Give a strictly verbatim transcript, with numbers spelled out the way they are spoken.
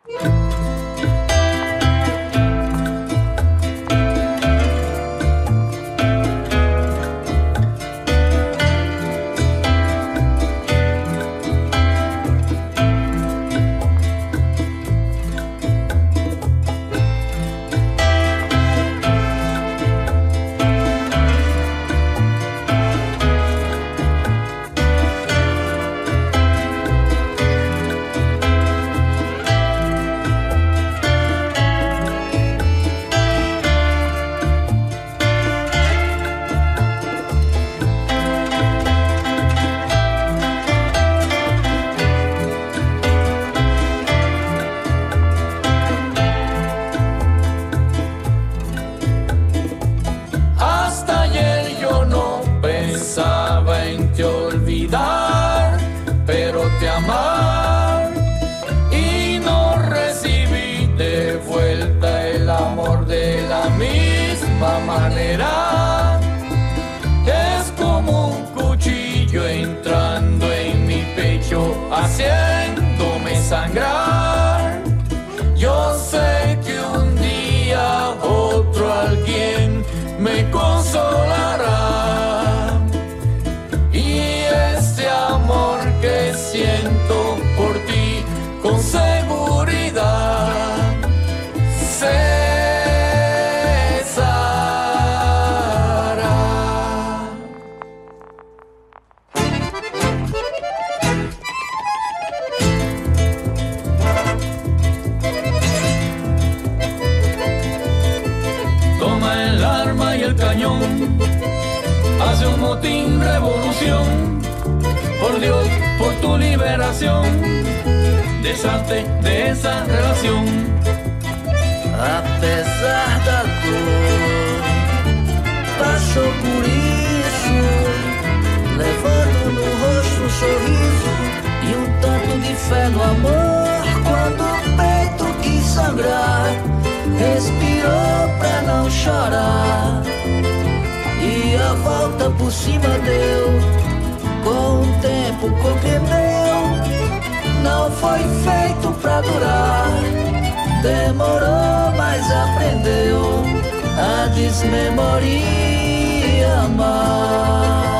Manera es como un cuchillo entrando en mi pecho, haciéndome sangrar. Yo sé que un día otro alguien me consolará, y este amor que siento por ti con seguridad sé hace un motín, revolución, por Dios, por tu liberación, deshazte de esa relación. Apesar da dor, passou por isso, levando no rosto um sorriso e um tanto de fé no amor. Quando o peito quis sangrar, respirou pra não chorar, e a volta por cima deu. Com o tempo compreendeu, não foi feito pra durar. Demorou, mas aprendeu a desmemorir, amar.